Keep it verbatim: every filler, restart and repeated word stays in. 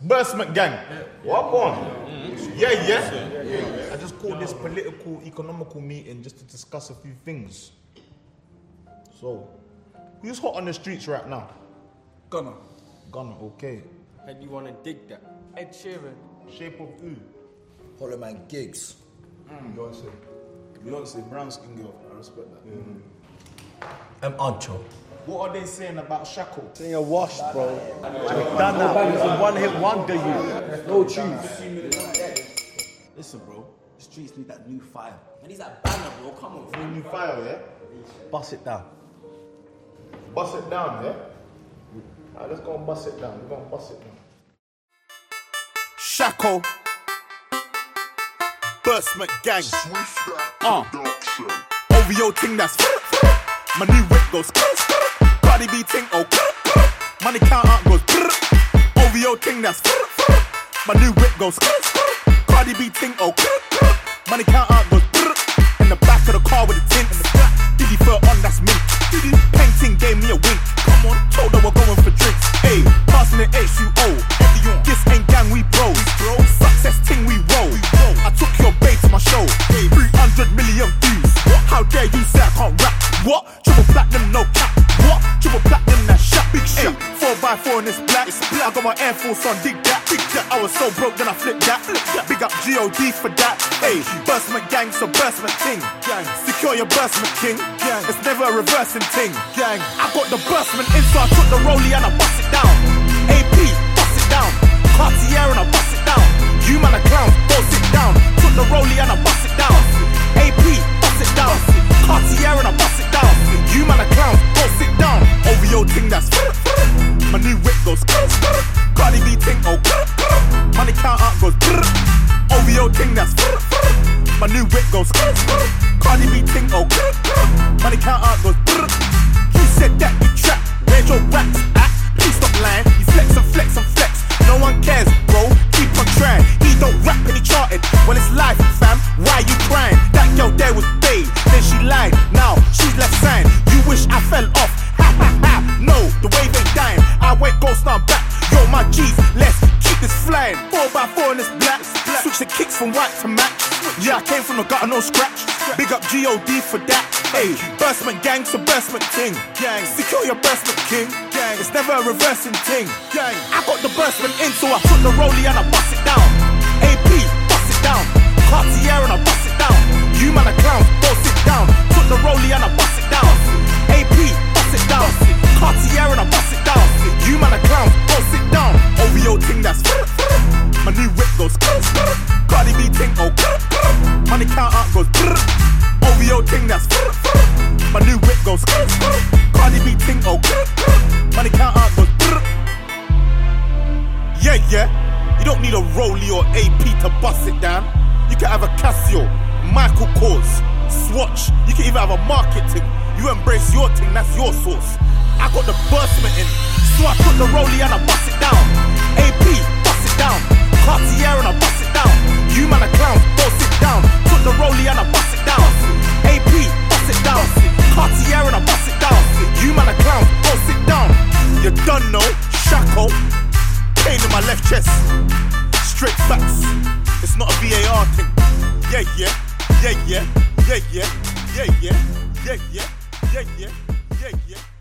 Bursman gang. What on? Yeah, yeah. I just called this political, economical meeting just to discuss a few things. So, who's hot on the streets right now? Gunner. Gunner, okay. How do you want to dig that? Ed Sheeran. Shape of who? Hollow Man Gigs. Mm. Beyonce. Beyonce, brown skin girl. I respect that. Mm. M. Ancho. What are they saying about Shackle? Saying you're washed, bro. You've done that. It's a one-hit wonder, you. No truth. Listen, bro. The streets need that new fire. And he's that banner, bro. Come on, fam. New fire, yeah? Bust it down. Bust it down, yeah? Alright, let's go and bust it down. We're gonna bust it down. Shackle. Bursman gang. Uh. O V O ting that's my new whip goes Cardi B ting, oh money count out goes O V O ting that's my new whip goes Cardi B ting, oh money count out goes in the back of the car with the tint in the black Diddy fur on, that's mint Painting gave me a wink. Come on, told her we're going for drinks. Hey, passing the H U O. This ain't gang, we bros. Success ting, we roll. I took your bait to my show. three hundred million views. How dare you say I can't rap? What? Triple platinum, no cap. What? Triple platinum, that shot. Big shot. four by four in this black. I got my Air Force on, dig that. Dig that. I was so broke, then I flipped that. Big up G O D for that. Hey, Bursman gang, so Bursman ting. Secure your Bursman king. It's never a reversing ting. Gang. I got the Bursman in, so I took the rollie and I bust it down. A P, bust it down. Cartier and I bust it down. You man a clown, go sit down. Took the rollie and I bust it down. A P, bust it down. Cartier and I bust it down. You man a clown, go sit down. O V O ting that's my new whip goes Cardi B ting, oh money count out goes O V O ting that's my new whip goes Cardi B ting, oh money count out goes You said that you trap, where's your raps at? Please stop lying, you flex and flex and flex No one cares, bro, keep on trying He don't rap and he charted, well it's life, fam Why you crying? That girl there was bae, then she lied Now she's left sign, you wish I fell off Ha ha ha, no, the wave ain't dying I went ghost, now I'm back, yo my G's Let's keep this flying, four by four in this black Switch the kicks from white to match Yeah, I came from the gutter, no scratch Big up G O D for that Hey, Bursman gang, so Bursman ting. Gang, secure your Bursman king. Gang, it's never a reversing ting. Gang, I got the Bursman in, so I took the rollie and I bust it down. A P, bust it down. Cartier and I bust it down. You man a clown, go sit down. Took the rollie and I bust it down. A P, bust it down. Cartier and I bust it down. You man a clown, go sit down. O V O ting that's my new whip goes Cardi B ting, oh money count out goes O V O ting that's my new whip goes Cardi B ting, oh money count out goes Yeah, yeah. You don't need a Rollie or A P to bust it down. You can have a Casio, Michael Kors, Swatch. You can even have a marketing. You embrace your ting, that's your source. I got the Bursman in, so I took the Rollie and I bust it down. A P, bust it down. Cartier and I bust it down. You man a clown, go sit down. Took the rollie and I bust it down. A P, bust it down. Cartier and I bust it down. You man a clown, go sit down. You done know, Shackle. Pain in my left chest. Straight facts. It's not a V A R thing. Yeah, yeah, yeah, yeah, yeah, yeah, yeah, yeah, yeah, yeah, yeah, yeah, yeah, yeah.